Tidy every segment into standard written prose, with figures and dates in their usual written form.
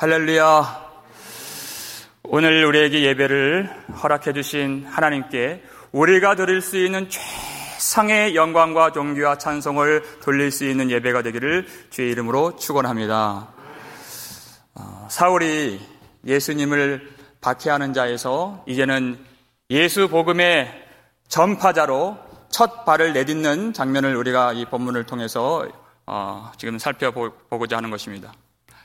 할렐루야. 오늘 우리에게 예배를 허락해 주신 하나님께 우리가 드릴 수 있는 최상의 영광과 존귀와 찬송을 돌릴 수 있는 예배가 되기를 주의 이름으로 축원합니다. 사울이 예수님을 박해하는 자에서 이제는 예수 복음의 전파자로 첫 발을 내딛는 장면을 우리가 이 본문을 통해서 지금 살펴보고자 하는 것입니다.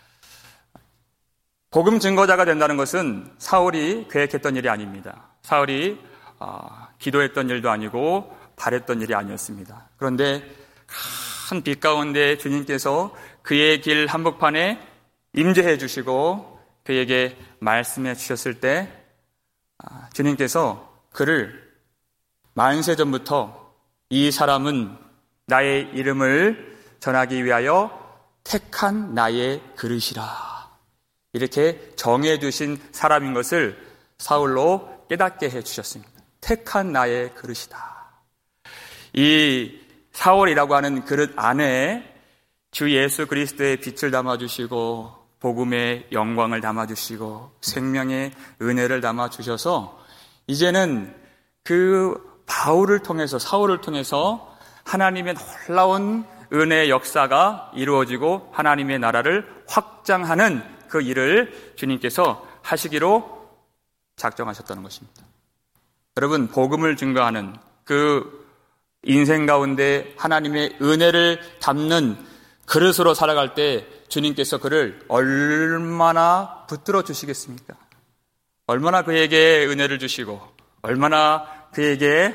복음 증거자가 된다는 것은 사울이 계획했던 일이 아닙니다. 사울이 기도했던 일도 아니고 바랬던 일이 아니었습니다. 그런데 큰 빛 가운데 주님께서 그의 길 한복판에 임재해 주시고 그에게 말씀해 주셨을 때 주님께서 그를 만세 전부터 이 사람은 나의 이름을 전하기 위하여 택한 나의 그릇이라 이렇게 정해주신 사람인 것을 사울로 깨닫게 해주셨습니다. 택한 나의 그릇이다. 이 사울이라고 하는 그릇 안에 주 예수 그리스도의 빛을 담아주시고 복음의 영광을 담아주시고 생명의 은혜를 담아주셔서 이제는 그 바울을 통해서 사울을 통해서 하나님의 놀라운 은혜의 역사가 이루어지고 하나님의 나라를 확장하는 그 일을 주님께서 하시기로 작정하셨다는 것입니다. 여러분, 복음을 증거하는 그 인생 가운데 하나님의 은혜를 담는 그릇으로 살아갈 때 주님께서 그를 얼마나 붙들어 주시겠습니까? 얼마나 그에게 은혜를 주시고 얼마나 그에게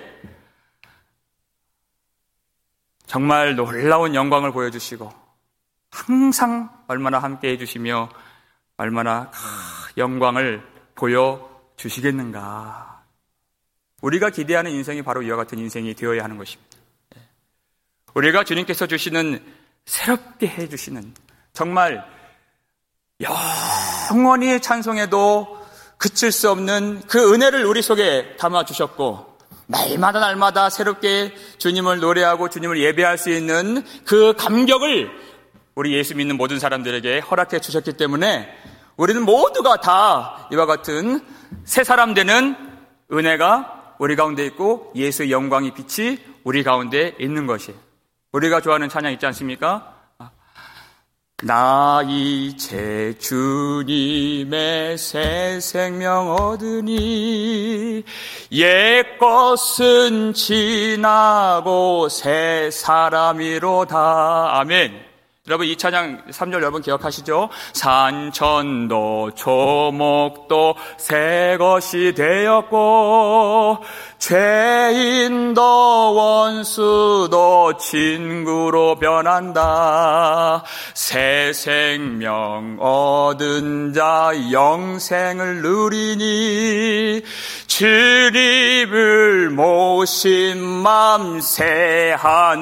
정말 놀라운 영광을 보여주시고 항상 얼마나 함께해 주시며 얼마나 영광을 보여주시겠는가. 우리가 기대하는 인생이 바로 이와 같은 인생이 되어야 하는 것입니다. 우리가 주님께서 주시는 새롭게 해주시는 정말 영원히 찬송해도 그칠 수 없는 그 은혜를 우리 속에 담아주셨고 날마다 새롭게 주님을 노래하고 주님을 예배할 수 있는 그 감격을 우리 예수 믿는 모든 사람들에게 허락해 주셨기 때문에 우리는 모두가 다 이와 같은 새 사람 되는 은혜가 우리 가운데 있고 예수의 영광의 빛이 우리 가운데 있는 것이에요. 우리가 좋아하는 찬양 있지 않습니까? 나 이제 주님의 새 생명 얻으니 옛것은 지나고 새 사람이로다. 아멘. 여러분 이 찬양 3절 여러분 기억하시죠? 산천도 초목도 새 것이 되었고 죄인도 원수도 친구로 변한다. 새 생명 얻은 자 영생을 누리니 주님을 모신 맘 새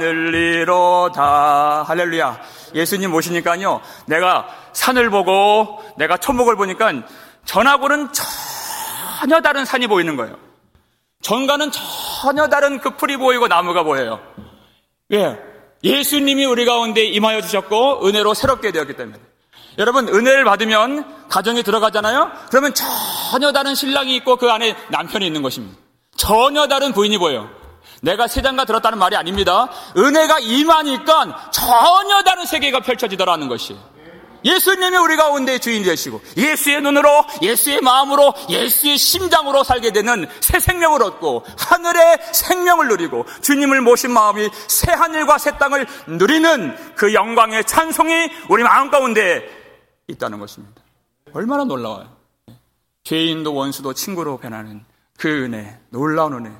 하늘이로다. 할렐루야. 예수님 모시니까요, 내가 산을 보고 내가 초목을 보니까 전하고는 전혀 다른 산이 보이는 거예요. 전과는 전혀 다른 그 풀이 보이고 나무가 보여요. 왜? 예수님이 우리 가운데 임하여 주셨고 은혜로 새롭게 되었기 때문에. 여러분, 은혜를 받으면 가정에 들어가잖아요. 그러면 전혀 다른 신랑이 있고 그 안에 남편이 있는 것입니다. 전혀 다른 부인이 보여요. 내가 세상과 들었다는 말이 아닙니다. 은혜가 임하니까 전혀 다른 세계가 펼쳐지더라는 것이에요. 예수님이 우리 가운데 주인 되시고 예수의 눈으로, 예수의 마음으로, 예수의 심장으로 살게 되는 새 생명을 얻고 하늘의 생명을 누리고 주님을 모신 마음이 새 하늘과 새 땅을 누리는 그 영광의 찬송이 우리 마음 가운데 있다는 것입니다. 얼마나 놀라워요. 죄인도 원수도 친구로 변하는 그 은혜, 놀라운 은혜.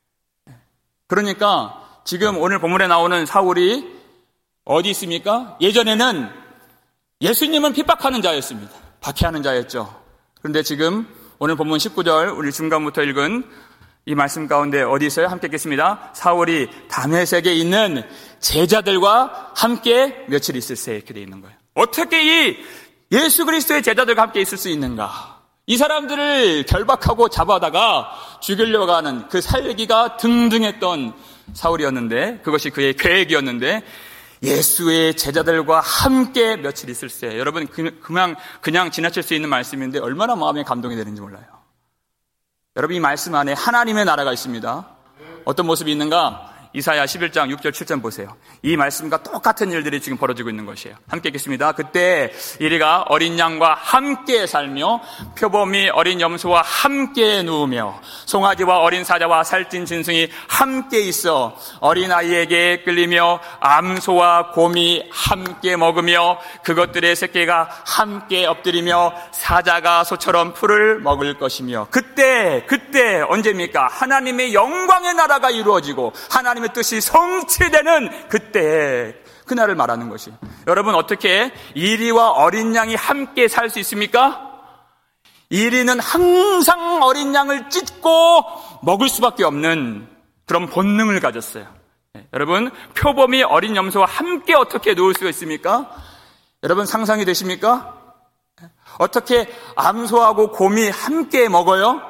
그러니까 지금 오늘 본문에 나오는 사울이 어디 있습니까? 예전에는 예수님은 핍박하는 자였습니다. 박해하는 자였죠. 그런데 지금 오늘 본문 19절 우리 중간부터 읽은 이 말씀 가운데 어디 있어요? 함께 읽겠습니다. 사울이 다메섹에 있는 제자들과 함께 며칠 있을세 이렇게 되어 있는 거예요. 어떻게 이 예수 그리스도의 제자들과 함께 있을 수 있는가? 이 사람들을 결박하고 잡아다가 죽이려고 하는 그 살기가 등등했던 사울이었는데, 그것이 그의 계획이었는데, 예수의 제자들과 함께 며칠 있을세. 여러분, 그냥 지나칠 수 있는 말씀인데 얼마나 마음에 감동이 되는지 몰라요. 여러분, 이 말씀 안에 하나님의 나라가 있습니다. 어떤 모습이 있는가? 이사야 11장 6절 7절 보세요. 이 말씀과 똑같은 일들이 지금 벌어지고 있는 것이에요. 함께 읽겠습니다. 그때 이리가 어린 양과 함께 살며 표범이 어린 염소와 함께 누우며 송아지와 어린 사자와 살찐 짐승이 함께 있어 어린아이에게 끌리며 암소와 곰이 함께 먹으며 그것들의 새끼가 함께 엎드리며 사자가 소처럼 풀을 먹을 것이며 그때 언제입니까? 하나님의 영광의 나라가 이루어지고 하나님의 뜻이 성취되는 그때 그날을 말하는 것이. 여러분, 어떻게 이리와 어린 양이 함께 살 수 있습니까? 이리는 항상 어린 양을 찢고 먹을 수밖에 없는 그런 본능을 가졌어요. 여러분, 표범이 어린 염소와 함께 어떻게 누울 수가 있습니까? 여러분, 상상이 되십니까? 어떻게 암소하고 곰이 함께 먹어요?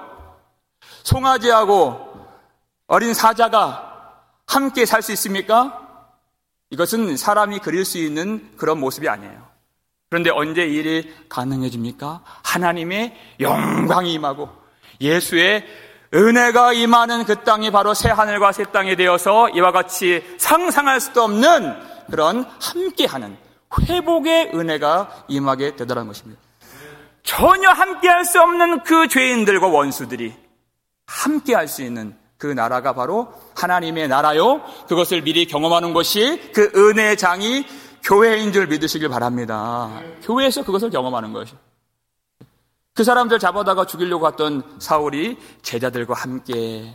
송아지하고 어린 사자가 함께 살 수 있습니까? 이것은 사람이 그릴 수 있는 그런 모습이 아니에요. 그런데 언제 이 일이 가능해집니까? 하나님의 영광이 임하고 예수의 은혜가 임하는 그 땅이 바로 새 하늘과 새 땅이 되어서 이와 같이 상상할 수도 없는 그런 함께하는 회복의 은혜가 임하게 되더라는 것입니다. 전혀 함께할 수 없는 그 죄인들과 원수들이 함께할 수 있는 그 나라가 바로 하나님의 나라요. 그것을 미리 경험하는 것이 그 은혜의 장이 교회인 줄 믿으시길 바랍니다. 교회에서 그것을 경험하는 것이. 그 사람들 잡아다가 죽이려고 했던 사울이 제자들과 함께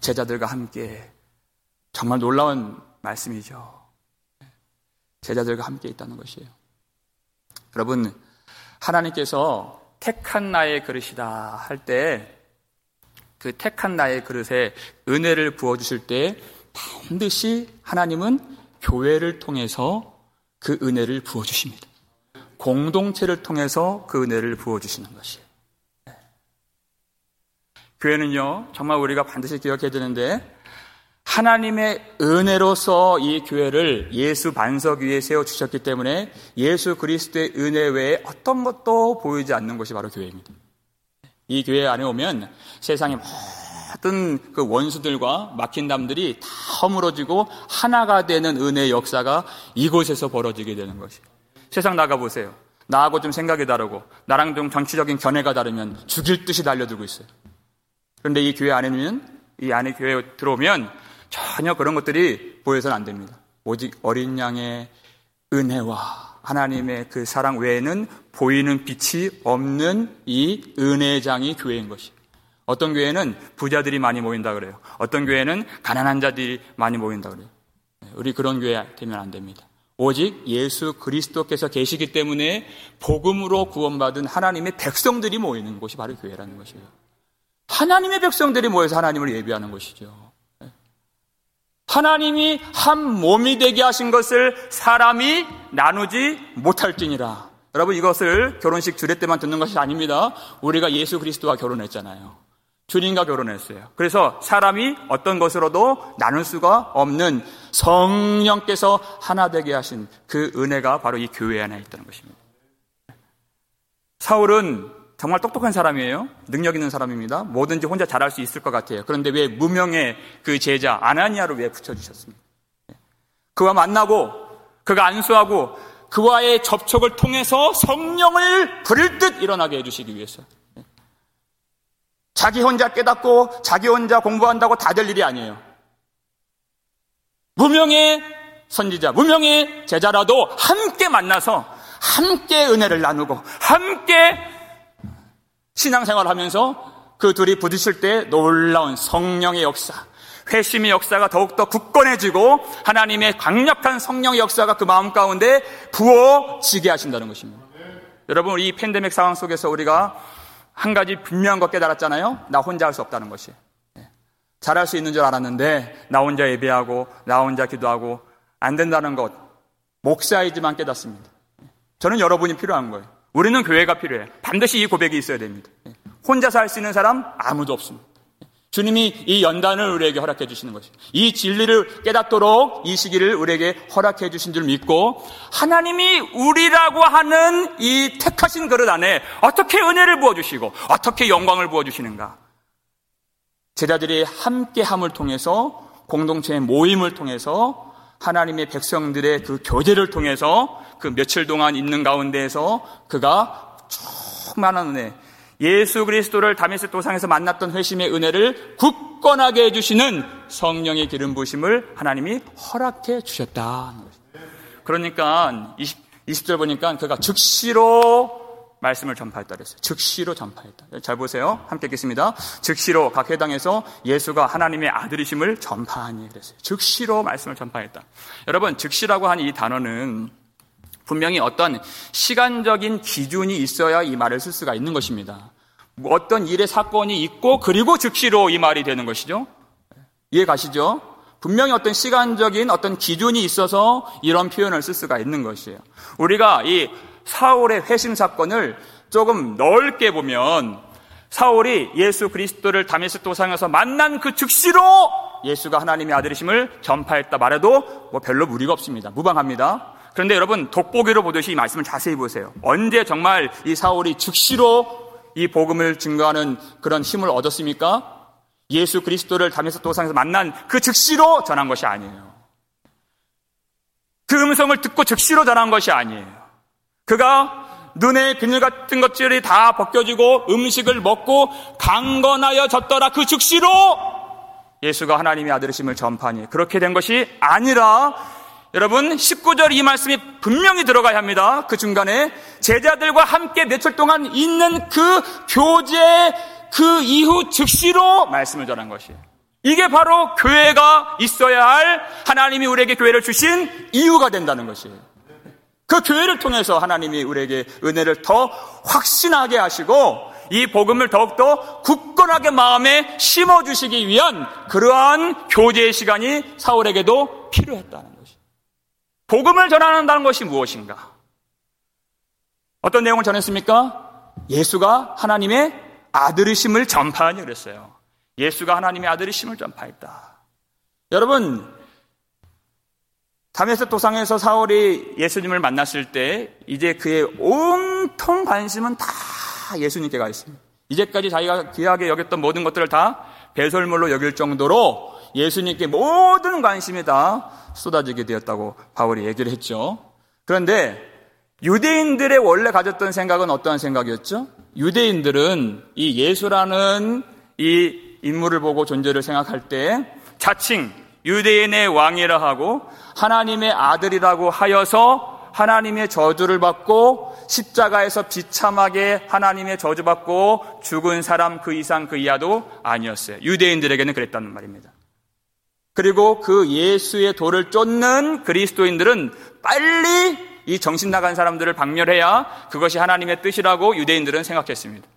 정말 놀라운 말씀이죠. 제자들과 함께 있다는 것이에요. 여러분, 하나님께서 택한 나의 그릇이다 할 때 그 택한 나의 그릇에 은혜를 부어주실 때 반드시 하나님은 교회를 통해서 그 은혜를 부어주십니다. 공동체를 통해서 그 은혜를 부어주시는 것이에요. 교회는요, 정말 우리가 반드시 기억해야 되는데 하나님의 은혜로서 이 교회를 예수 반석 위에 세워주셨기 때문에 예수 그리스도의 은혜 외에 어떤 것도 보이지 않는 것이 바로 교회입니다. 이 교회 안에 오면 세상의 모든 그 원수들과 막힌 담들이 다 허물어지고 하나가 되는 은혜의 역사가 이곳에서 벌어지게 되는 것이에요. 세상 나가보세요. 나하고 좀 생각이 다르고 나랑 좀 정치적인 견해가 다르면 죽일 듯이 달려들고 있어요. 그런데 이 교회 안에는, 이 안에 교회에 들어오면 전혀 그런 것들이 보여서는 안 됩니다. 오직 어린 양의 은혜와 하나님의 그 사랑 외에는 보이는 빛이 없는 이 은혜의 장이 교회인 것이. 어떤 교회는 부자들이 많이 모인다 그래요. 어떤 교회는 가난한 자들이 많이 모인다 그래요. 우리 그런 교회 되면 안 됩니다. 오직 예수 그리스도께서 계시기 때문에 복음으로 구원받은 하나님의 백성들이 모이는 곳이 바로 교회라는 것이에요. 하나님의 백성들이 모여서 하나님을 예배하는 것이죠. 하나님이 한 몸이 되게 하신 것을 사람이 나누지 못할지니라. 여러분, 이것을 결혼식 주례 때만 듣는 것이 아닙니다. 우리가 예수 그리스도와 결혼했잖아요. 주님과 결혼했어요. 그래서 사람이 어떤 것으로도 나눌 수가 없는 성령께서 하나 되게 하신 그 은혜가 바로 이 교회 안에 있다는 것입니다. 사울은 정말 똑똑한 사람이에요. 능력 있는 사람입니다. 뭐든지 혼자 잘할 수 있을 것 같아요. 그런데 왜 무명의 그 제자 아나니아를 왜 붙여주셨습니까? 그와 만나고 그가 안수하고 그와의 접촉을 통해서 성령을 부릴 듯 일어나게 해주시기 위해서. 자기 혼자 깨닫고 자기 혼자 공부한다고 다 될 일이 아니에요. 무명의 선지자, 무명의 제자라도 함께 만나서 함께 은혜를 나누고 함께 신앙생활을 하면서 그 둘이 부딪힐 때 놀라운 성령의 역사, 회심의 역사가 더욱더 굳건해지고 하나님의 강력한 성령의 역사가 그 마음 가운데 부어지게 하신다는 것입니다. 여러분, 이 팬데믹 상황 속에서 우리가 한 가지 분명한 것 깨달았잖아요. 나 혼자 할 수 없다는 것이. 잘할 수 있는 줄 알았는데 나 혼자 예배하고 나 혼자 기도하고 안 된다는 것, 목사이지만 깨닫습니다. 저는 여러분이 필요한 거예요. 우리는 교회가 필요해요. 반드시 이 고백이 있어야 됩니다. 혼자서 할 수 있는 사람 아무도 없습니다. 주님이 이 연단을 우리에게 허락해 주시는 것입니다. 이 진리를 깨닫도록 이 시기를 우리에게 허락해 주신 줄 믿고 하나님이 우리라고 하는 이 택하신 그릇 안에 어떻게 은혜를 부어주시고 어떻게 영광을 부어주시는가. 제자들이 함께함을 통해서 공동체의 모임을 통해서 하나님의 백성들의 그 교제를 통해서 그 며칠 동안 있는 가운데에서 그가 충만한 은혜, 예수 그리스도를 다메섹 도상에서 만났던 회심의 은혜를 굳건하게 해주시는 성령의 기름 부으심을 하나님이 허락해 주셨다. 그러니까 20절 보니까 그가 즉시로 말씀을 전파했다 그랬어요. 즉시로 전파했다. 잘 보세요. 함께 읽겠습니다. 즉시로 각 회당에서 예수가 하나님의 아들이심을 전파하니 그랬어요. 즉시로 말씀을 전파했다. 여러분, 즉시라고 하는 이 단어는 분명히 어떤 시간적인 기준이 있어야 이 말을 쓸 수가 있는 것입니다. 어떤 일의 사건이 있고 그리고 즉시로 이 말이 되는 것이죠. 이해 가시죠? 분명히 어떤 시간적인 어떤 기준이 있어서 이런 표현을 쓸 수가 있는 것이에요. 우리가 이 사울의 회심 사건을 조금 넓게 보면 사울이 예수 그리스도를 다메섹 도상에서 만난 그 즉시로 예수가 하나님의 아들이심을 전파했다 말해도 뭐 별로 무리가 없습니다. 무방합니다. 그런데 여러분, 돋보기로 보듯이 이 말씀을 자세히 보세요. 언제 정말 이 사울이 즉시로 이 복음을 증거하는 그런 힘을 얻었습니까? 예수 그리스도를 다메섹 도상에서 만난 그 즉시로 전한 것이 아니에요. 그 음성을 듣고 즉시로 전한 것이 아니에요. 그가 눈에 비늘 같은 것들이 다 벗겨지고 음식을 먹고 강건하여졌더라. 그 즉시로 예수가 하나님의 아들이심을 전파하니 그렇게 된 것이 아니라 여러분 19절 이 말씀이 분명히 들어가야 합니다. 그 중간에 제자들과 함께 며칠 동안 있는 그 교제 그 이후 즉시로 말씀을 전한 것이에요. 이게 바로 교회가 있어야 할 하나님이 우리에게 교회를 주신 이유가 된다는 것이에요. 그 교회를 통해서 하나님이 우리에게 은혜를 더 확신하게 하시고 이 복음을 더욱더 굳건하게 마음에 심어주시기 위한 그러한 교제의 시간이 사울에게도 필요했다는 것이에요. 복음을 전한다는 것이 무엇인가? 어떤 내용을 전했습니까? 예수가 하나님의 아들이심을 전파하니 그랬어요. 예수가 하나님의 아들이심을 전파했다. 여러분, 다메섹 도상에서 사울이 예수님을 만났을 때 이제 그의 온통 관심은 다 예수님께 가 있습니다. 이제까지 자기가 귀하게 여겼던 모든 것들을 다 배설물로 여길 정도로 예수님께 모든 관심이 다 쏟아지게 되었다고 바울이 얘기를 했죠. 그런데 유대인들의 원래 가졌던 생각은 어떠한 생각이었죠? 유대인들은 이 예수라는 이 인물을 보고 존재를 생각할 때 자칭 유대인의 왕이라 하고 하나님의 아들이라고 하여서 하나님의 저주를 받고 십자가에서 비참하게 하나님의 저주받고 죽은 사람 그 이상 그 이하도 아니었어요. 유대인들에게는 그랬다는 말입니다. 그리고 그 예수의 도를 쫓는 그리스도인들은 빨리 이 정신 나간 사람들을 박멸해야 그것이 하나님의 뜻이라고 유대인들은 생각했습니다.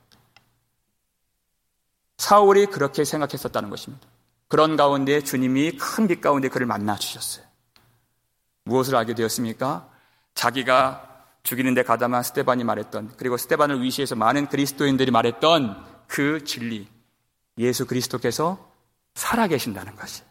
사울이 그렇게 생각했었다는 것입니다. 그런 가운데 주님이 큰 빛 가운데 그를 만나 주셨어요. 무엇을 알게 되었습니까? 자기가 죽이는 데 가담한 스데반이 말했던, 그리고 스데반을 위시해서 많은 그리스도인들이 말했던 그 진리, 예수 그리스도께서 살아계신다는 것이에요.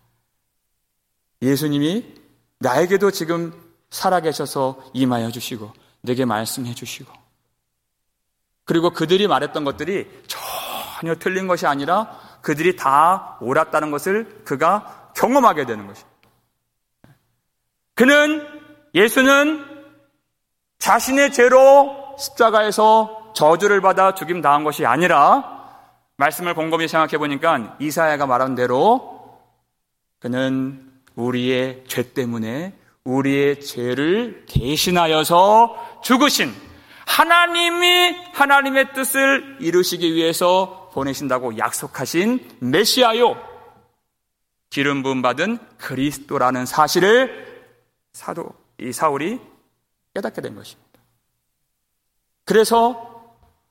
예수님이 나에게도 지금 살아계셔서 임하여 주시고 내게 말씀해 주시고, 그리고 그들이 말했던 것들이 전혀 틀린 것이 아니라 그들이 다 옳았다는 것을 그가 경험하게 되는 것이에요. 예수는 자신의 죄로 십자가에서 저주를 받아 죽임 당한 것이 아니라, 말씀을 곰곰이 생각해 보니까 이사야가 말한 대로 그는 우리의 죄 때문에 우리의 죄를 대신하여서 죽으신, 하나님이 하나님의 뜻을 이루시기 위해서 보내신다고 약속하신 메시아요, 기름 부음 받은 그리스도라는 사실을 이 사울이 깨닫게 된 것입니다. 그래서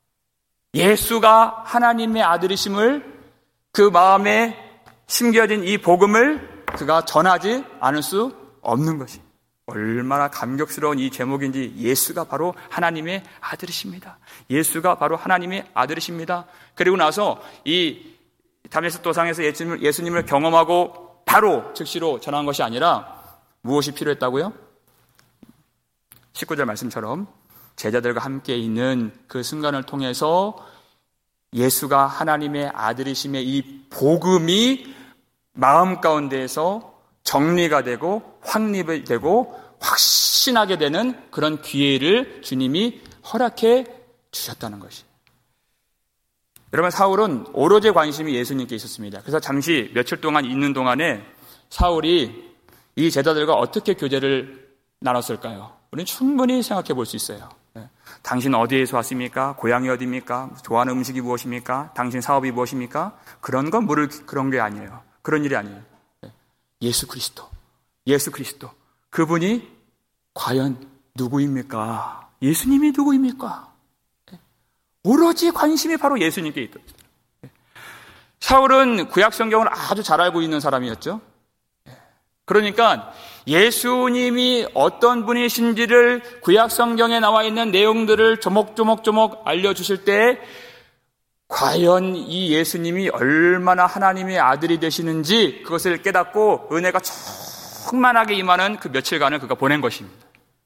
예수가 하나님의 아들이심을, 그 마음에 심겨진 이 복음을 그가 전하지 않을 수 없는 것입니다. 얼마나 감격스러운 이 제목인지, 예수가 바로 하나님의 아들이십니다. 예수가 바로 하나님의 아들이십니다. 그리고 나서 이 다메섹 도상에서 예수님을 경험하고 바로 즉시로 전한 것이 아니라 무엇이 필요했다고요? 19절 말씀처럼 제자들과 함께 있는 그 순간을 통해서 예수가 하나님의 아들이심의 이 복음이 마음 가운데에서 정리가 되고 확립이 되고 확신하게 되는 그런 기회를 주님이 허락해 주셨다는 것이. 여러분, 사울은 오로지 관심이 예수님께 있었습니다. 그래서 잠시 며칠 동안 있는 동안에 사울이 이 제자들과 어떻게 교제를 나눴을까요? 우리는 충분히 생각해 볼 수 있어요. 당신 어디에서 왔습니까? 고향이 어디입니까? 좋아하는 음식이 무엇입니까? 당신 사업이 무엇입니까? 그런 건 물을 그런 게 아니에요. 그런 일이 아니에요. 예수 그리스도. 그분이 과연 누구입니까? 예수님이 누구입니까? 오로지 관심이 바로 예수님께 있다. 사울은 구약 성경을 아주 잘 알고 있는 사람이었죠. 그러니까 예수님이 어떤 분이신지를 구약 성경에 나와 있는 내용들을 조목조목 알려주실 때 과연 이 예수님이 얼마나 하나님의 아들이 되시는지 그것을 깨닫고 은혜가 충만하게 임하는 그 며칠간을 그가 보낸 것입니다.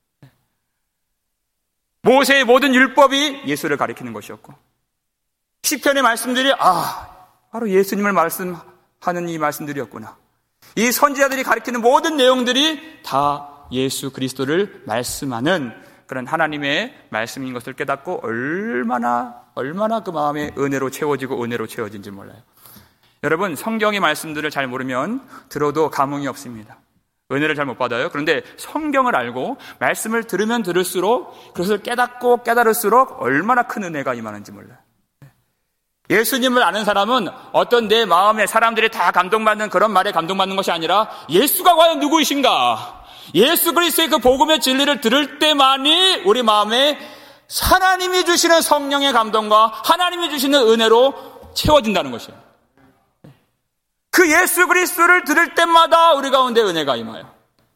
모세의 모든 율법이 예수를 가리키는 것이었고 시편의 말씀들이 바로 예수님을 말씀하는 이 말씀들이었구나. 이 선지자들이 가리키는 모든 내용들이 다 예수 그리스도를 말씀하는 그런 하나님의 말씀인 것을 깨닫고 얼마나 그 마음에 은혜로 채워진지 몰라요. 여러분, 성경의 말씀들을 잘 모르면 들어도 감흥이 없습니다. 은혜를 잘 못 받아요. 그런데 성경을 알고 말씀을 들으면 들을수록 그것을 깨달을수록 얼마나 큰 은혜가 임하는지 몰라요. 예수님을 아는 사람은 어떤 내 마음에 사람들이 다 감동받는 그런 말에 감동받는 것이 아니라 예수가 과연 누구이신가? 예수 그리스도의 그 복음의 진리를 들을 때만이 우리 마음에 하나님이 주시는 성령의 감동과 하나님이 주시는 은혜로 채워진다는 것이에요. 그 예수 그리스도를 들을 때마다 우리 가운데 은혜가 임해요.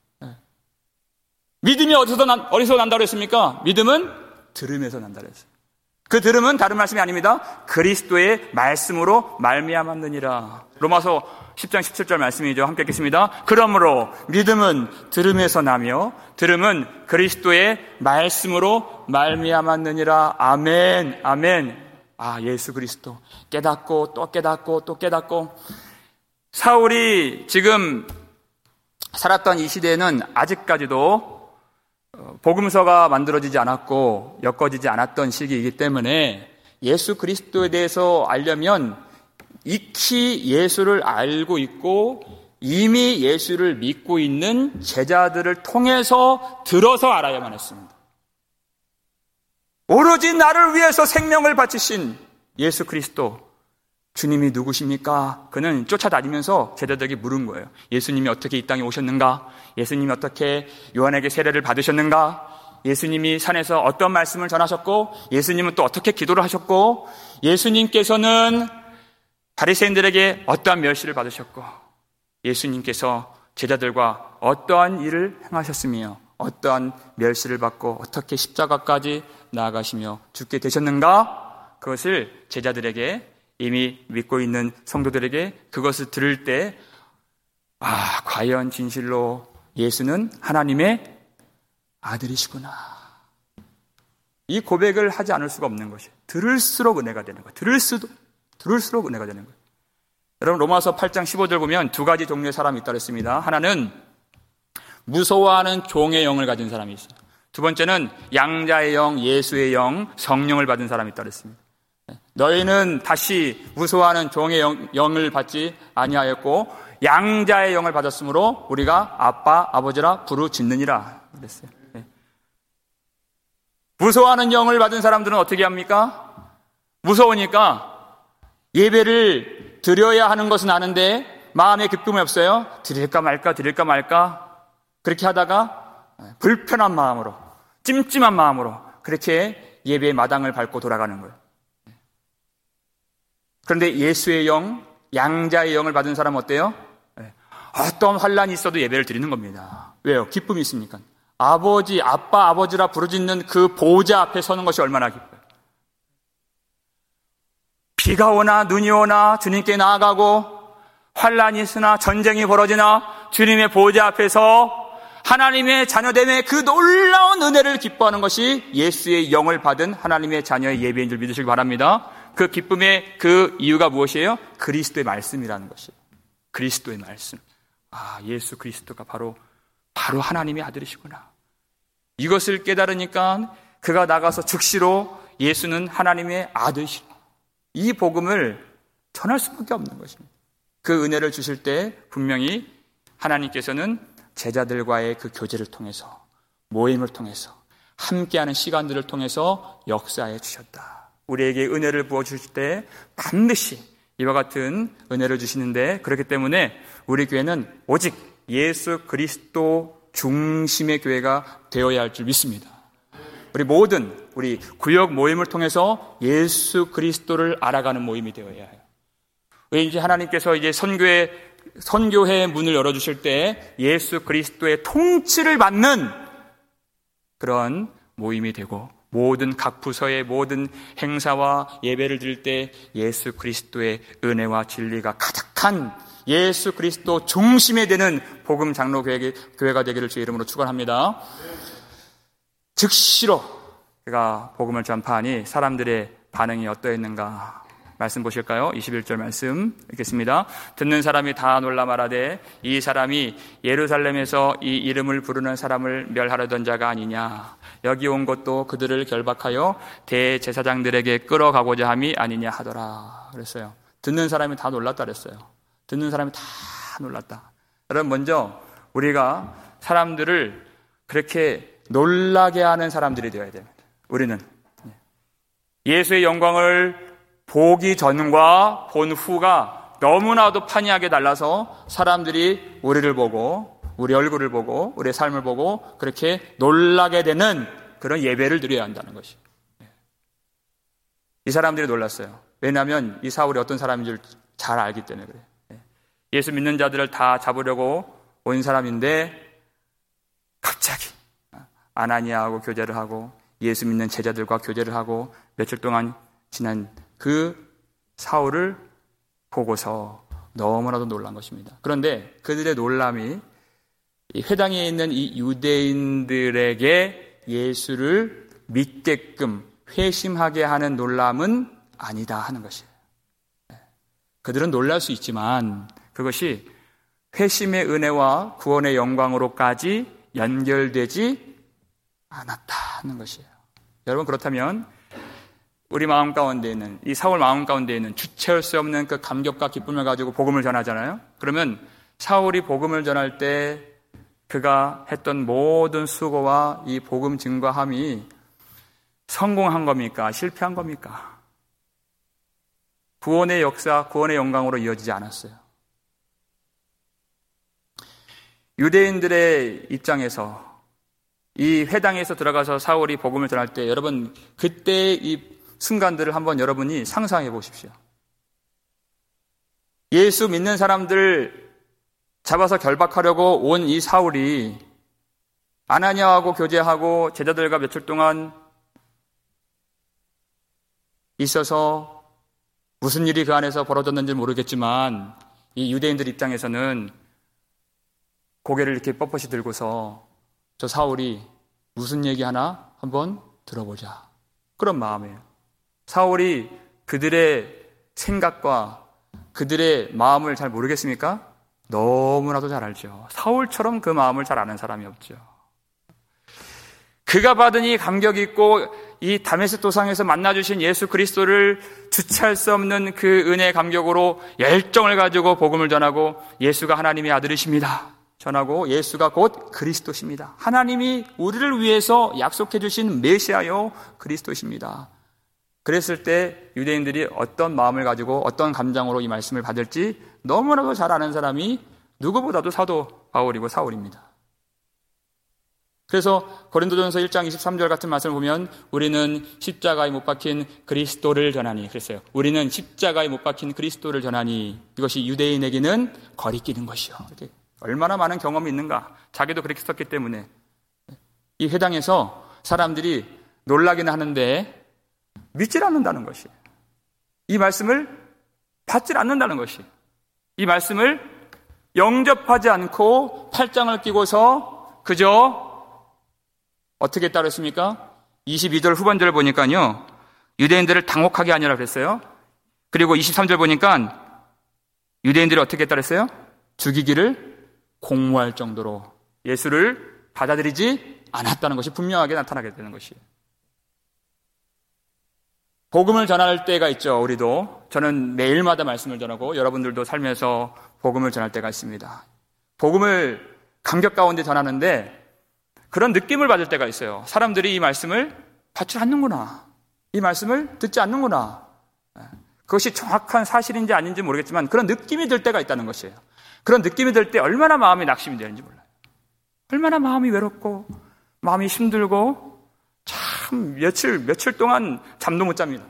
믿음이 어디서 난다고 했습니까? 믿음은 들음에서 난다고 했어요. 그 들음은 다른 말씀이 아닙니다. 그리스도의 말씀으로 말미암았느니라. 로마서 10장 17절 말씀이죠. 함께 읽겠습니다. 그러므로 믿음은 들음에서 나며 들음은 그리스도의 말씀으로 말미암았느니라. 아멘, 아멘. 예수 그리스도 깨닫고 또 깨닫고 사울이 지금 살았던 이 시대에는 아직까지도 복음서가 만들어지지 않았고 엮어지지 않았던 시기이기 때문에 예수 그리스도에 대해서 알려면 익히 예수를 알고 있고 이미 예수를 믿고 있는 제자들을 통해서 들어서 알아야만 했습니다. 오로지 나를 위해서 생명을 바치신 예수 그리스도, 주님이 누구십니까? 그는 쫓아다니면서 제자들에게 물은 거예요. 예수님이 어떻게 이 땅에 오셨는가? 예수님이 어떻게 요한에게 세례를 받으셨는가? 예수님이 산에서 어떤 말씀을 전하셨고 예수님은 또 어떻게 기도를 하셨고 예수님께서는 바리새인들에게 어떠한 멸시를 받으셨고 예수님께서 제자들과 어떠한 일을 행하셨으며 어떠한 멸시를 받고 어떻게 십자가까지 나아가시며 죽게 되셨는가? 그것을 제자들에게 이미 믿고 있는 성도들에게 그것을 들을 때 과연 진실로 예수는 하나님의 아들이시구나. 이 고백을 하지 않을 수가 없는 것이에요. 들을수록 은혜가 되는 거예요. 들을수록 은혜가 되는 거예요. 여러분, 로마서 8장 15절 보면 두 가지 종류의 사람이 있다고 했습니다. 하나는 무서워하는 종의 영을 가진 사람이 있어요. 두 번째는 양자의 영, 예수의 영, 성령을 받은 사람이 있다고 했습니다. 너희는 다시 무서워하는 종의 영을 받지 아니하였고 양자의 영을 받았으므로 우리가 아빠, 아버지라 부르짖느니라 그랬어요. 무서워하는 영을 받은 사람들은 어떻게 합니까? 무서우니까 예배를 드려야 하는 것은 아는데 마음에 기쁨이 없어요. 드릴까 말까 그렇게 하다가 불편한 마음으로, 찜찜한 마음으로 그렇게 예배의 마당을 밟고 돌아가는 거예요. 그런데 예수의 영, 양자의 영을 받은 사람은 어때요? 어떤 환란이 있어도 예배를 드리는 겁니다. 왜요? 기쁨이 있으니까. 아버지, 아빠, 아버지라 부르짖는 그 보호자 앞에 서는 것이 얼마나 기뻐요. 비가 오나 눈이 오나 주님께 나아가고 환란이 있으나 전쟁이 벌어지나 주님의 보좌 앞에서 하나님의 자녀됨의 그 놀라운 은혜를 기뻐하는 것이 예수의 영을 받은 하나님의 자녀의 예배인 줄 믿으시기 바랍니다. 그 기쁨의 그 이유가 무엇이에요? 그리스도의 말씀이라는 것이에요. 그리스도의 말씀. 예수 그리스도가 바로 하나님의 아들이시구나. 이것을 깨달으니까 그가 나가서 즉시로 예수는 하나님의 아들이시다. 이 복음을 전할 수밖에 없는 것입니다. 그 은혜를 주실 때 분명히 하나님께서는 제자들과의 그 교제를 통해서, 모임을 통해서, 함께하는 시간들을 통해서 역사해 주셨다. 우리에게 은혜를 부어주실 때 반드시 이와 같은 은혜를 주시는데, 그렇기 때문에 우리 교회는 오직 예수 그리스도 중심의 교회가 되어야 할 줄 믿습니다. 우리 구역 모임을 통해서 예수 그리스도를 알아가는 모임이 되어야 해요. 왜 이제 하나님께서 이제 선교회의 문을 열어주실 때 예수 그리스도의 통치를 받는 그런 모임이 되고, 모든 각 부서의 모든 행사와 예배를 드릴 때 예수 그리스도의 은혜와 진리가 가득한 예수 그리스도 중심에 되는 복음 장로 교회가 되기를 주의 이름으로 축원합니다. 즉시로 그가 복음을 전파하니 사람들의 반응이 어떠했는가? 말씀 보실까요? 21절 말씀 읽겠습니다. 듣는 사람이 다 놀라 말하되 이 사람이 예루살렘에서 이 이름을 부르는 사람을 멸하려던 자가 아니냐. 여기 온 것도 그들을 결박하여 대제사장들에게 끌어가고자 함이 아니냐 하더라. 그랬어요. 듣는 사람이 다 놀랐다 그랬어요. 듣는 사람이 다 놀랐다. 여러분, 먼저 우리가 사람들을 그렇게 놀라게 하는 사람들이 되어야 됩니다. 우리는 예수의 영광을 보기 전과 본 후가 너무나도 판이하게 달라서 사람들이 우리를 보고, 우리 얼굴을 보고, 우리의 삶을 보고 그렇게 놀라게 되는 그런 예배를 드려야 한다는 것이에요. 이 사람들이 놀랐어요. 왜냐하면 이 사울이 어떤 사람인 줄 잘 알기 때문에 그래요. 예수 믿는 자들을 다 잡으려고 온 사람인데 갑자기 아나니아하고 교제를 하고 예수 믿는 제자들과 교제를 하고 며칠 동안 지난 그 사울을 보고서 너무나도 놀란 것입니다. 그런데 그들의 놀람이 이 회당에 있는 이 유대인들에게 예수를 믿게끔 회심하게 하는 놀람은 아니다 하는 것이에요. 그들은 놀랄 수 있지만 그것이 회심의 은혜와 구원의 영광으로까지 연결되지 않았다는 것이에요. 여러분, 그렇다면 우리 마음 가운데 있는, 이 사울 마음 가운데 있는 주체할 수 없는 그 감격과 기쁨을 가지고 복음을 전하잖아요. 그러면 사울이 복음을 전할 때 그가 했던 모든 수고와 이 복음 증거함이 성공한 겁니까? 실패한 겁니까? 구원의 역사, 구원의 영광으로 이어지지 않았어요. 유대인들의 입장에서 이 회당에서 들어가서 사울이 복음을 전할 때 여러분, 그때의 이 순간들을 한번 여러분이 상상해 보십시오. 예수 믿는 사람들 잡아서 결박하려고 온 이 사울이 아나니아하고 교제하고 제자들과 며칠 동안 있어서 무슨 일이 그 안에서 벌어졌는지 모르겠지만 이 유대인들 입장에서는 고개를 이렇게 뻣뻣이 들고서 저 사울이 무슨 얘기하나 한번 들어보자, 그런 마음이에요. 사울이 그들의 생각과 그들의 마음을 잘 모르겠습니까? 너무나도 잘 알죠. 사울처럼 그 마음을 잘 아는 사람이 없죠. 그가 받은 이 감격 있고 이 다메섹 도상에서 만나주신 예수 그리스도를 주체할 수 없는 그 은혜의 감격으로 열정을 가지고 복음을 전하고 예수가 하나님의 아들이십니다 전하고 예수가 곧 그리스도십니다. 하나님이 우리를 위해서 약속해 주신 메시아요 그리스도십니다. 그랬을 때 유대인들이 어떤 마음을 가지고 어떤 감정으로 이 말씀을 받을지 너무나도 잘 아는 사람이 누구보다도 사도 바울이고 사울입니다. 그래서 고린도전서 1장 23절 같은 말씀을 보면 우리는 십자가에 못 박힌 그리스도를 전하니, 그랬어요. 우리는 십자가에 못 박힌 그리스도를 전하니 이것이 유대인에게는 거리끼는 것이요. 이렇게 얼마나 많은 경험이 있는가. 자기도 그렇게 썼기 때문에 이 회당에서 사람들이 놀라기는 하는데 믿질 않는다는 것이에요. 이 말씀을 받지 않는다는 것이, 이 말씀을 영접하지 않고 팔짱을 끼고서 그저 어떻게 따르십니까? 22절 후반절을 보니까요, 유대인들을 당혹하게 하니라 그랬어요. 그리고 23절 보니까 유대인들이 어떻게 따르랬어요? 죽이기를 공모할 정도로 예수를 받아들이지 않았다는 것이 분명하게 나타나게 되는 것이에요. 복음을 전할 때가 있죠. 우리도. 저는 매일마다 말씀을 전하고 여러분들도 살면서 복음을 전할 때가 있습니다. 복음을 감격 가운데 전하는데 그런 느낌을 받을 때가 있어요. 사람들이 이 말씀을 받지 않는구나, 이 말씀을 듣지 않는구나. 그것이 정확한 사실인지 아닌지 모르겠지만 그런 느낌이 들 때가 있다는 것이에요. 그런 느낌이 들 때 얼마나 마음이 낙심이 되는지 몰라요. 얼마나 마음이 외롭고 마음이 힘들고 참 며칠 동안 잠도 못 잡니다.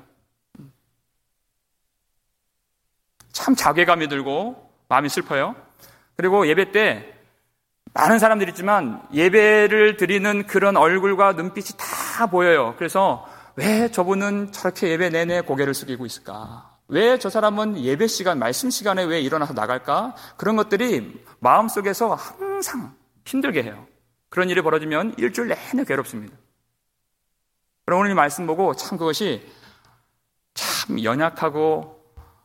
참 자괴감이 들고 마음이 슬퍼요. 그리고 예배 때 많은 사람들이 있지만 예배를 드리는 그런 얼굴과 눈빛이 다 보여요. 그래서 왜 저분은 저렇게 예배 내내 고개를 숙이고 있을까? 왜 저 사람은 예배 시간, 말씀 시간에 왜 일어나서 나갈까? 그런 것들이 마음속에서 항상 힘들게 해요. 그런 일이 벌어지면 일주일 내내 괴롭습니다. 그럼 오늘 이 말씀 보고 참 그것이 참 연약하고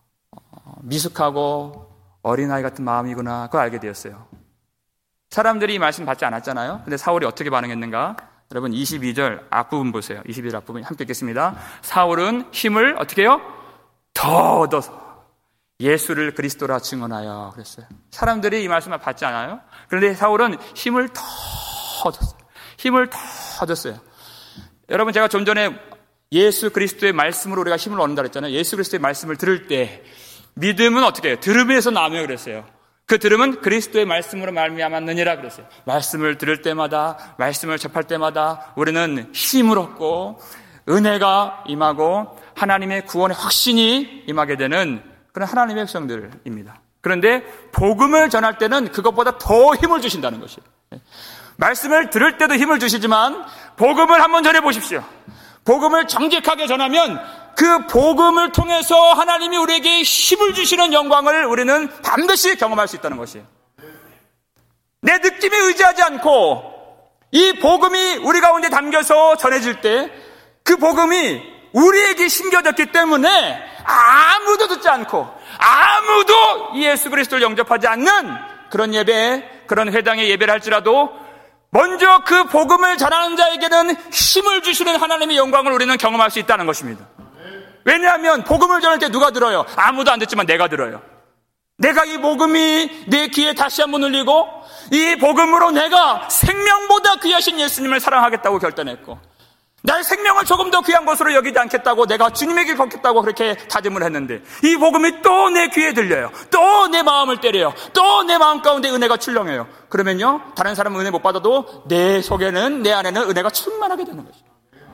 미숙하고 어린아이 같은 마음이구나, 그걸 알게 되었어요. 사람들이 이 말씀 받지 않았잖아요. 근데 사울이 어떻게 반응했는가? 여러분 22절 앞부분 보세요. 22절 앞부분 함께 읽겠습니다. 사울은 힘을 어떻게 해요? 더 얻어서 예수를 그리스도라 증언하여 그랬어요. 사람들이 이 말씀을 받지 않아요. 그런데 사울은 힘을 더 얻었어요. 힘을 더 얻었어요. 여러분, 제가 좀 전에 예수 그리스도의 말씀으로 우리가 힘을 얻는다 그랬잖아요. 예수 그리스도의 말씀을 들을 때 믿음은 어떻게 해요? 들음에서 나며 그랬어요. 그 들음은 그리스도의 말씀으로 말미암았느니라 그랬어요. 말씀을 들을 때마다, 말씀을 접할 때마다 우리는 힘을 얻고 은혜가 임하고 하나님의 구원의 확신이 임하게 되는 그런 하나님의 백성들입니다. 그런데 복음을 전할 때는 그것보다 더 힘을 주신다는 것이에요. 말씀을 들을 때도 힘을 주시지만 복음을 한번 전해 보십시오. 복음을 정직하게 전하면 그 복음을 통해서 하나님이 우리에게 힘을 주시는 영광을 우리는 반드시 경험할 수 있다는 것이에요. 내 느낌에 의지하지 않고 이 복음이 우리 가운데 담겨서 전해질 때 그 복음이 우리에게 심겨졌기 때문에 아무도 듣지 않고 아무도 예수 그리스도를 영접하지 않는 그런 예배, 그런 회당의 예배를 할지라도 먼저 그 복음을 전하는 자에게는 힘을 주시는 하나님의 영광을 우리는 경험할 수 있다는 것입니다. 왜냐하면 복음을 전할 때 누가 들어요? 아무도 안 듣지만 내가 들어요. 내가 이 복음이 내 귀에 다시 한번 울리고 이 복음으로 내가 생명보다 귀하신 예수님을 사랑하겠다고 결단했고 나의 생명을 조금 더 귀한 것으로 여기지 않겠다고 내가 주님의 길 걷겠다고 그렇게 다짐을 했는데 이 복음이 또 내 귀에 들려요. 또 내 마음을 때려요. 또 내 마음 가운데 은혜가 출렁해요. 그러면요, 다른 사람은 은혜 못 받아도 내 속에는, 내 안에는 은혜가 충만하게 되는 것이죠.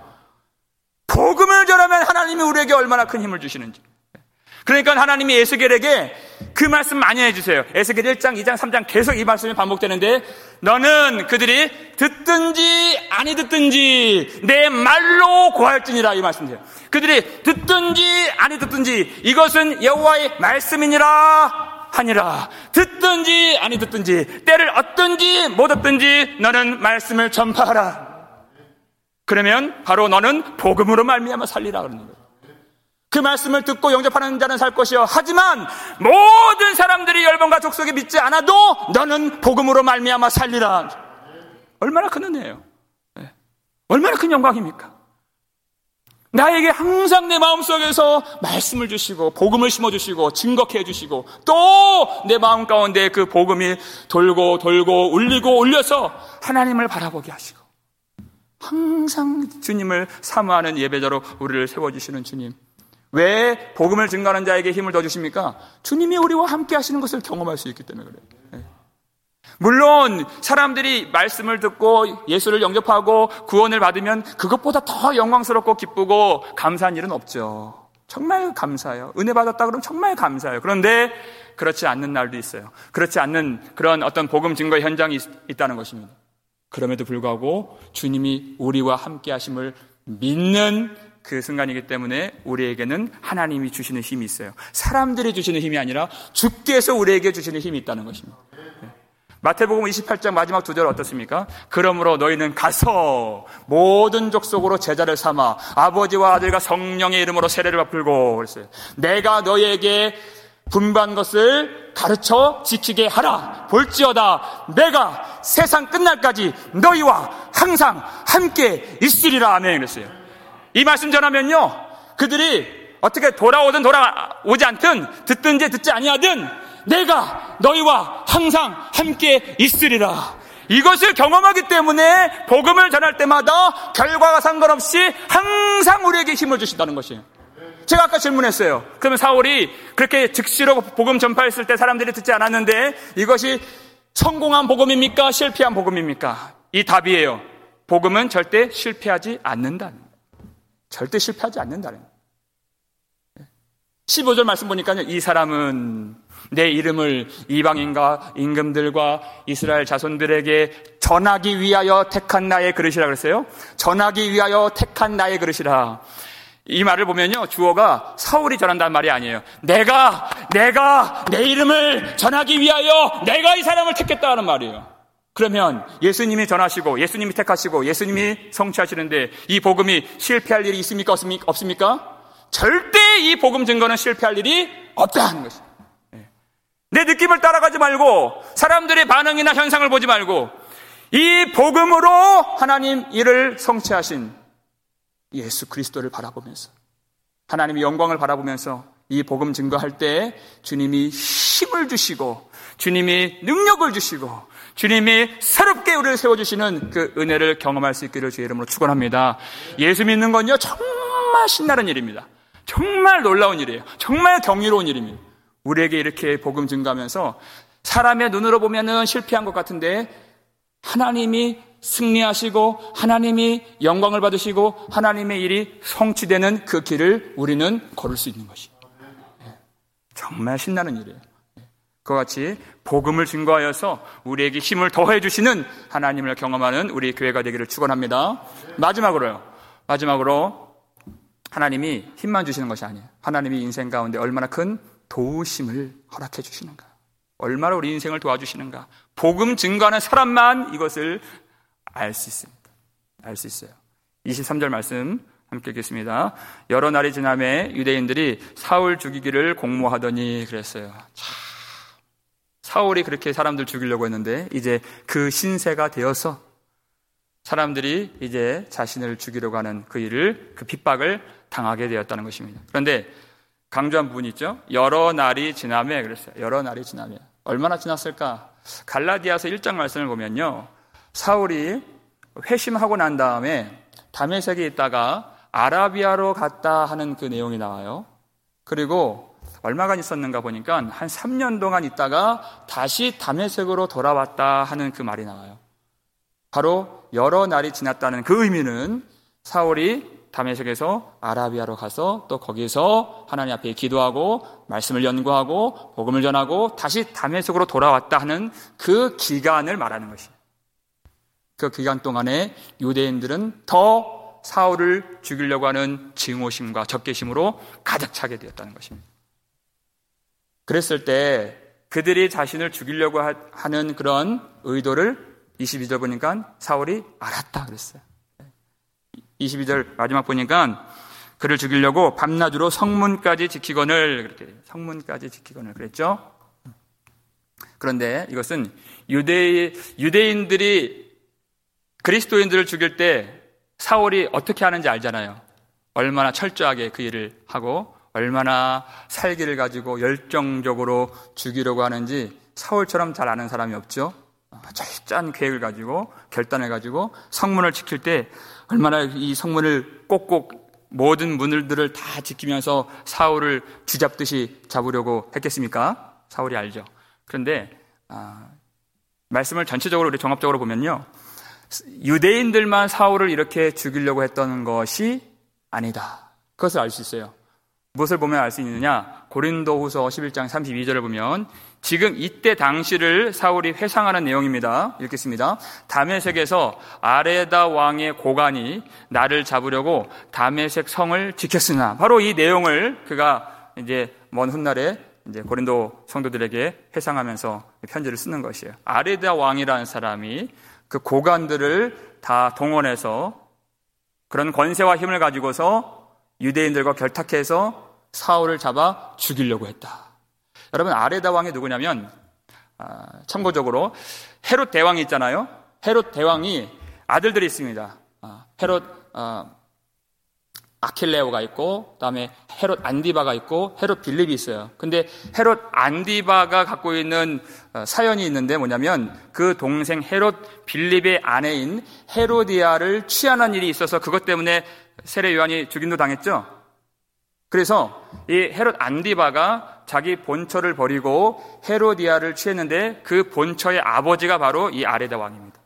복음을 전하면 하나님이 우리에게 얼마나 큰 힘을 주시는지. 그러니까 하나님이 에스겔에게 그 말씀 많이 해주세요. 에스겔 1장, 2장, 3장 계속 이 말씀이 반복되는데 너는 그들이 듣든지 아니 듣든지 내 말로 고할지니라, 이 말씀이에요. 그들이 듣든지 아니 듣든지 이것은 여호와의 말씀이니라 하니라. 듣든지 아니 듣든지 때를 얻든지 못 얻든지 너는 말씀을 전파하라. 그러면 바로 너는 복음으로 말미암아 살리라 그러는 거예요. 그 말씀을 듣고 영접하는 자는 살 것이요. 하지만 모든 사람들이 열방과 족속에 믿지 않아도 너는 복음으로 말미암아 살리라. 얼마나 큰 은혜예요. 얼마나 큰 영광입니까? 나에게 항상 내 마음속에서 말씀을 주시고 복음을 심어주시고 증거케 해주시고 또 내 마음 가운데 그 복음이 돌고 돌고 울리고 울려서 하나님을 바라보게 하시고 항상 주님을 사모하는 예배자로 우리를 세워주시는 주님. 왜 복음을 증거하는 자에게 힘을 더 주십니까? 주님이 우리와 함께 하시는 것을 경험할 수 있기 때문에 그래요. 물론 사람들이 말씀을 듣고 예수를 영접하고 구원을 받으면 그것보다 더 영광스럽고 기쁘고 감사한 일은 없죠. 정말 감사해요. 은혜 받았다 그러면 정말 감사해요. 그런데 그렇지 않는 날도 있어요. 그렇지 않는 그런 어떤 복음 증거의 현장이 있다는 것입니다. 그럼에도 불구하고 주님이 우리와 함께 하심을 믿는 그 순간이기 때문에 우리에게는 하나님이 주시는 힘이 있어요. 사람들이 주시는 힘이 아니라 주께서 우리에게 주시는 힘이 있다는 것입니다. 마태복음 28장 마지막 2절 어떻습니까? 그러므로 너희는 가서 모든 족속으로 제자를 삼아 아버지와 아들과 성령의 이름으로 세례를 베풀고 그랬어요. 내가 너희에게 분부한 것을 가르쳐 지키게 하라. 볼지어다 내가 세상 끝날까지 너희와 항상 함께 있으리라. 아멘. 그랬어요. 이 말씀 전하면요, 그들이 어떻게 돌아오든 돌아오지 않든 듣든지 듣지 아니하든 내가 너희와 항상 함께 있으리라. 이것을 경험하기 때문에 복음을 전할 때마다 결과가 상관없이 항상 우리에게 힘을 주신다는 것이에요. 제가 아까 질문했어요. 그러면 사울이 그렇게 즉시로 복음 전파했을 때 사람들이 듣지 않았는데 이것이 성공한 복음입니까? 실패한 복음입니까? 이 답이에요. 복음은 절대 실패하지 않는다는 거예요. 절대 실패하지 않는다는 거예요. 15절 말씀 보니까요, 이 사람은 내 이름을 이방인과 임금들과 이스라엘 자손들에게 전하기 위하여 택한 나의 그릇이라 그랬어요. 전하기 위하여 택한 나의 그릇이라. 이 말을 보면요, 주어가 사울이 전한다는 말이 아니에요. 내가 내 이름을 전하기 위하여 내가 이 사람을 택했다는 말이에요. 그러면 예수님이 전하시고 예수님이 택하시고 예수님이 성취하시는데 이 복음이 실패할 일이 있습니까? 없습니까? 절대 이 복음 증거는 실패할 일이 없다는 것입니다. 내 느낌을 따라가지 말고 사람들의 반응이나 현상을 보지 말고 이 복음으로 하나님 일을 성취하신 예수 그리스도를 바라보면서 하나님의 영광을 바라보면서 이 복음 증거할 때 주님이 힘을 주시고 주님이 능력을 주시고 주님이 새롭게 우리를 세워주시는 그 은혜를 경험할 수 있기를 주의 이름으로 축원합니다. 예수 믿는 건요, 정말 신나는 일입니다. 정말 놀라운 일이에요. 정말 경이로운 일입니다. 우리에게 이렇게 복음 증거하면서 사람의 눈으로 보면은 실패한 것 같은데 하나님이 승리하시고 하나님이 영광을 받으시고 하나님의 일이 성취되는 그 길을 우리는 걸을 수 있는 것이에요. 정말 신나는 일이에요. 그와 같이 복음을 증거하여서 우리에게 힘을 더해 주시는 하나님을 경험하는 우리 교회가 되기를 축원합니다. 마지막으로 하나님이 힘만 주시는 것이 아니에요. 하나님이 인생 가운데 얼마나 큰 도우심을 허락해 주시는가, 얼마나 우리 인생을 도와주시는가. 복음 증거하는 사람만 이것을 알 수 있습니다. 알 수 있어요. 23절 말씀 함께 읽겠습니다. 여러 날이 지남에 유대인들이 사울 죽이기를 공모하더니 그랬어요. 참, 사울이 그렇게 사람들 죽이려고 했는데 이제 그 신세가 되어서 사람들이 이제 자신을 죽이려고 하는 그 일을, 그 핍박을 당하게 되었다는 것입니다. 그런데 강조한 부분이 있죠. 여러 날이 지남에 그랬어요. 여러 날이 지남에. 얼마나 지났을까? 갈라디아서 1장 말씀을 보면요, 사울이 회심하고 난 다음에 다메섹에 있다가 아라비아로 갔다 하는 그 내용이 나와요. 그리고 얼마간 있었는가 보니까 한 3년 동안 있다가 다시 다메섹으로 돌아왔다 하는 그 말이 나와요. 바로 여러 날이 지났다는 그 의미는 사울이 다메섹에서 아라비아로 가서 또 거기서 하나님 앞에 기도하고 말씀을 연구하고 복음을 전하고 다시 다메섹으로 돌아왔다 하는 그 기간을 말하는 것이에요. 그 기간 동안에 유대인들은 더 사울을 죽이려고 하는 증오심과 적개심으로 가득 차게 되었다는 것입니다. 그랬을 때 그들이 자신을 죽이려고 하는 그런 의도를 22절 보니까 사울이 알았다 그랬어요. 22절 마지막 보니까 그를 죽이려고 밤낮으로 성문까지 지키거늘, 그렇게 성문까지 지키거늘 그랬죠. 그런데 이것은 유대인들이 그리스도인들을 죽일 때 사울이 어떻게 하는지 알잖아요. 얼마나 철저하게 그 일을 하고 얼마나 살기를 가지고 열정적으로 죽이려고 하는지 사울처럼 잘 아는 사람이 없죠. 철저한 계획을 가지고 결단을 가지고 성문을 지킬 때 얼마나 이 성문을 꼭꼭 모든 문들을 다 지키면서 사울을 쥐잡듯이 잡으려고 했겠습니까? 사울이 알죠. 그런데 말씀을 전체적으로 우리 종합적으로 보면요, 유대인들만 사울을 이렇게 죽이려고 했던 것이 아니다. 그것을 알 수 있어요. 무엇을 보면 알 수 있느냐? 고린도후서 11장 32절을 보면 지금 이때 당시를 사울이 회상하는 내용입니다. 읽겠습니다. 다메섹에서 아레다 왕의 고관이 나를 잡으려고 다메섹 성을 지켰으나, 바로 이 내용을 그가 이제 먼 훗날에 이제 고린도 성도들에게 회상하면서 편지를 쓰는 것이에요. 아레다 왕이라는 사람이 그 고관들을 다 동원해서 그런 권세와 힘을 가지고서 유대인들과 결탁해서 사울을 잡아 죽이려고 했다. 여러분, 아레다 왕이 누구냐면 참고적으로 헤롯 대왕이 있잖아요. 헤롯 대왕이 아들들이 있습니다. 헤롯 아킬레오가 있고, 그다음에 헤롯 안디바가 있고, 헤롯 빌립이 있어요. 근데 헤롯 안디바가 갖고 있는 사연이 있는데 뭐냐면 그 동생 헤롯 빌립의 아내인 헤로디아를 취하는 일이 있어서 그것 때문에 세례 요한이 죽임도 당했죠. 그래서 이 헤롯 안디바가 자기 본처를 버리고 헤로디아를 취했는데 그 본처의 아버지가 바로 이 아레다 왕입니다.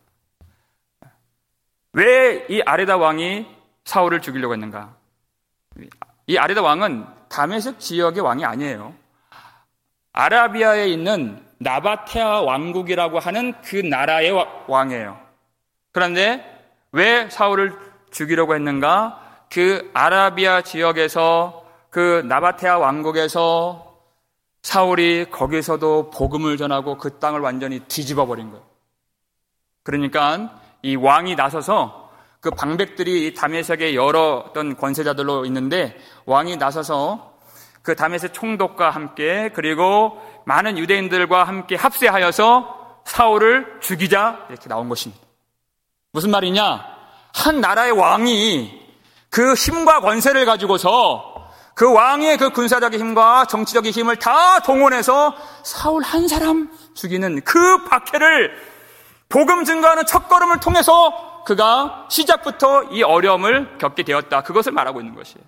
왜 이 아레다 왕이 사울을 죽이려고 했는가? 이 아레다 왕은 다메섹 지역의 왕이 아니에요. 아라비아에 있는 나바테아 왕국이라고 하는 그 나라의 왕이에요. 그런데 왜 사울을 죽이려고 했는가? 그 아라비아 지역에서, 그 나바테아 왕국에서 사울이 거기서도 복음을 전하고 그 땅을 완전히 뒤집어 버린 거예요. 그러니까 이 왕이 나서서, 그 방백들이 이 다메섹의 여러 어떤 권세자들로 있는데 왕이 나서서 그 다메섹 총독과 함께 그리고 많은 유대인들과 함께 합세하여서 사울을 죽이자, 이렇게 나온 것입니다. 무슨 말이냐? 한 나라의 왕이 그 힘과 권세를 가지고서 그 왕의 그 군사적인 힘과 정치적인 힘을 다 동원해서 사울 한 사람 죽이는 그 박해를 복음 증거하는 첫걸음을 통해서 그가 시작부터 이 어려움을 겪게 되었다. 그것을 말하고 있는 것이에요.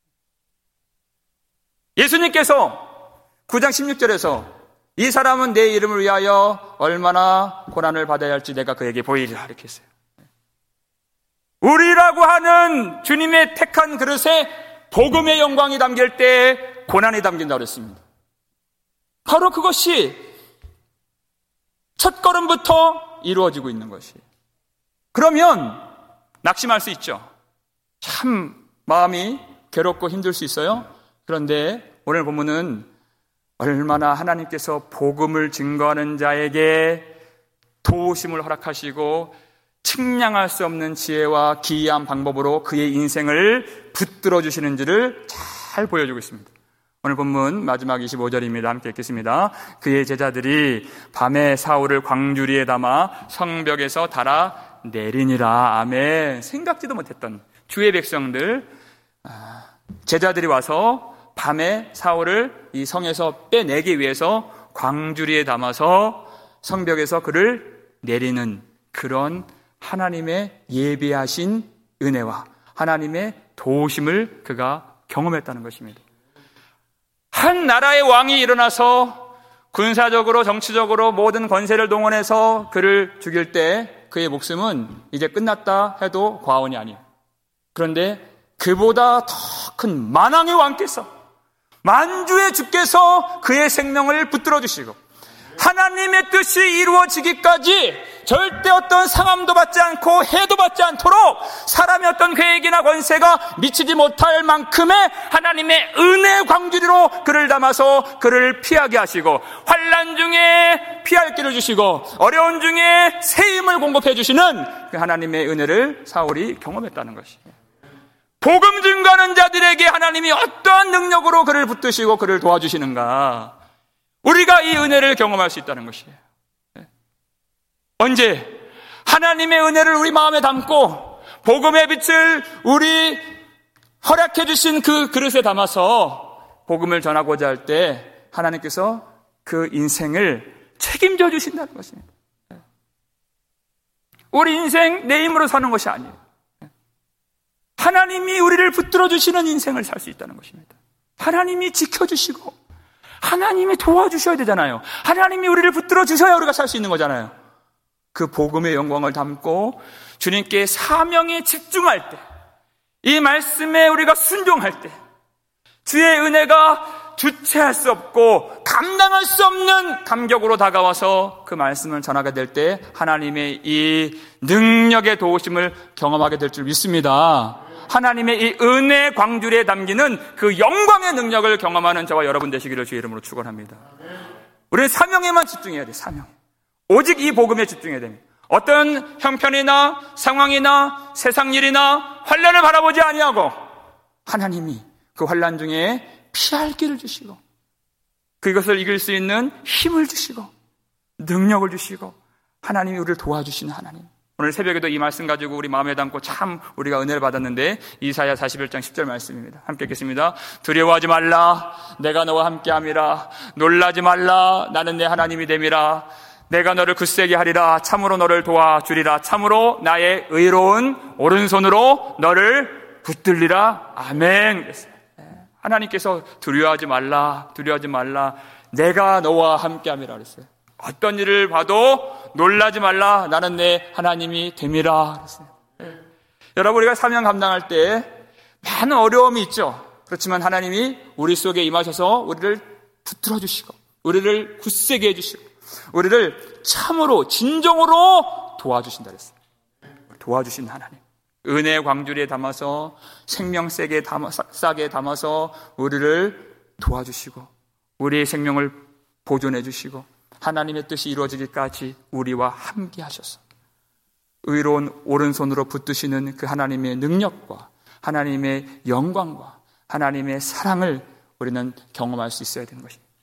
예수님께서 9장 16절에서 이 사람은 내 이름을 위하여 얼마나 고난을 받아야 할지 내가 그에게 보이리라, 이렇게 했어요. 우리라고 하는 주님의 택한 그릇에 복음의 영광이 담길 때 고난이 담긴다고 그랬습니다. 바로 그것이 첫걸음부터 이루어지고 있는 것이에요. 그러면 낙심할 수 있죠. 참 마음이 괴롭고 힘들 수 있어요. 그런데 오늘 본문은 얼마나 하나님께서 복음을 증거하는 자에게 도우심을 허락하시고 측량할 수 없는 지혜와 기이한 방법으로 그의 인생을 붙들어 주시는지를 잘 보여주고 있습니다. 오늘 본문 마지막 25절입니다. 함께 읽겠습니다. 그의 제자들이 밤에 사울을 광주리에 담아 성벽에서 달아 내리니라. 아멘. 생각지도 못했던 주의 백성들, 제자들이 와서 밤에 사울을 이 성에서 빼내기 위해서 광주리에 담아서 성벽에서 그를 내리는 그런 하나님의 예비하신 은혜와 하나님의 도우심을 그가 경험했다는 것입니다. 한 나라의 왕이 일어나서 군사적으로 정치적으로 모든 권세를 동원해서 그를 죽일 때 그의 목숨은 이제 끝났다 해도 과언이 아니에요. 그런데 그보다 더 큰 만왕의 왕께서, 만주의 주께서 그의 생명을 붙들어 주시고 하나님의 뜻이 이루어지기까지 절대 어떤 상함도 받지 않고 해도 받지 않도록 사람의 어떤 계획이나 권세가 미치지 못할 만큼의 하나님의 은혜 광주리로 그를 담아서 그를 피하게 하시고 환난 중에 피할 길을 주시고 어려운 중에 새 힘을 공급해 주시는 그 하나님의 은혜를 사울이 경험했다는 것이에요. 복음 증거하는 자들에게 하나님이 어떠한 능력으로 그를 붙드시고 그를 도와주시는가, 우리가 이 은혜를 경험할 수 있다는 것이에요. 언제? 하나님의 은혜를 우리 마음에 담고 복음의 빛을 우리 허락해 주신 그 그릇에 담아서 복음을 전하고자 할 때 하나님께서 그 인생을 책임져 주신다는 것입니다. 우리 인생 내 힘으로 사는 것이 아니에요. 하나님이 우리를 붙들어 주시는 인생을 살 수 있다는 것입니다. 하나님이 지켜주시고 하나님이 도와주셔야 되잖아요. 하나님이 우리를 붙들어 주셔야 우리가 살 수 있는 거잖아요. 그 복음의 영광을 담고 주님께 사명에 집중할 때, 이 말씀에 우리가 순종할 때, 주의 은혜가 주체할 수 없고 감당할 수 없는 감격으로 다가와서 그 말씀을 전하게 될 때 하나님의 이 능력의 도우심을 경험하게 될 줄 믿습니다. 하나님의 이 은혜 광주리에 담기는 그 영광의 능력을 경험하는 저와 여러분 되시기를 주의 이름으로 축원합니다. 우리는 사명에만 집중해야 돼요. 사명. 오직 이 복음에 집중해야 됩니다. 어떤 형편이나 상황이나 세상 일이나 환난을 바라보지 아니하고 하나님이 그 환난 중에 피할 길을 주시고 그것을 이길 수 있는 힘을 주시고 능력을 주시고 하나님이 우리를 도와주시는 하나님. 오늘 새벽에도 이 말씀 가지고 우리 마음에 담고 참 우리가 은혜를 받았는데 이사야 41장 10절 말씀입니다. 함께 읽겠습니다. 두려워하지 말라. 내가 너와 함께함이라. 놀라지 말라. 나는 내 하나님이 됨이라. 내가 너를 굳세게 하리라. 참으로 너를 도와주리라. 참으로 나의 의로운 오른손으로 너를 붙들리라. 아멘. 하나님께서 두려워하지 말라. 두려워하지 말라. 내가 너와 함께함이라 그랬어요. 어떤 일을 봐도 놀라지 말라. 나는 내 하나님이 됨이라 그랬어요. 여러분, 우리가 사명 감당할 때 많은 어려움이 있죠. 그렇지만 하나님이 우리 속에 임하셔서 우리를 붙들어 주시고 우리를 굳세게 해주시고 우리를 참으로 진정으로 도와주신다 그랬어요. 도와주신 하나님. 은혜의 광주리에 담아서 생명세게 싸게 담아서 우리를 도와주시고 우리의 생명을 보존해 주시고 하나님의 뜻이 이루어지기까지 우리와 함께 하셔서 의로운 오른손으로 붙드시는 그 하나님의 능력과 하나님의 영광과 하나님의 사랑을 우리는 경험할 수 있어야 되는 것입니다.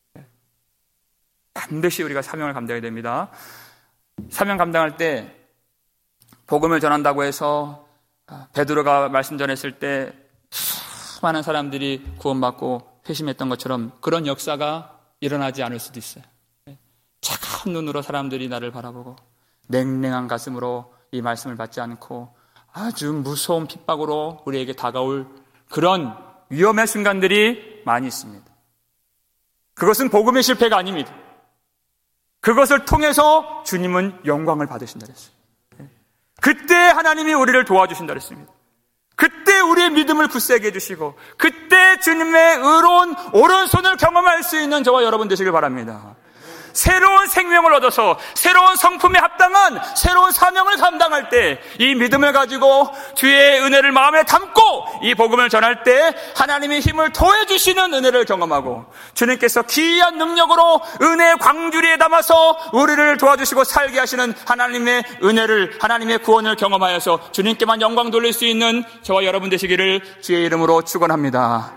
반드시 우리가 사명을 감당해야 됩니다. 사명 감당할 때 복음을 전한다고 해서 베드로가 말씀 전했을 때 수많은 사람들이 구원받고 회심했던 것처럼 그런 역사가 일어나지 않을 수도 있어요. 차가운 눈으로 사람들이 나를 바라보고 냉랭한 가슴으로 이 말씀을 받지 않고 아주 무서운 핍박으로 우리에게 다가올 그런 위험의 순간들이 많이 있습니다. 그것은 복음의 실패가 아닙니다. 그것을 통해서 주님은 영광을 받으신다 그랬어요. 그때 하나님이 우리를 도와주신다 그랬습니다. 그때 우리의 믿음을 굳세게 해주시고 그때 주님의 의로운 오른손을 경험할 수 있는 저와 여러분 되시길 바랍니다. 새로운 생명을 얻어서 새로운 성품에 합당한 새로운 사명을 감당할 때 이 믿음을 가지고 주의 은혜를 마음에 담고 이 복음을 전할 때 하나님의 힘을 더해 주시는 은혜를 경험하고 주님께서 기이한 능력으로 은혜의 광주리에 담아서 우리를 도와주시고 살게 하시는 하나님의 은혜를 하나님의 구원을 경험하여서 주님께만 영광 돌릴 수 있는 저와 여러분 되시기를 주의 이름으로 축원합니다.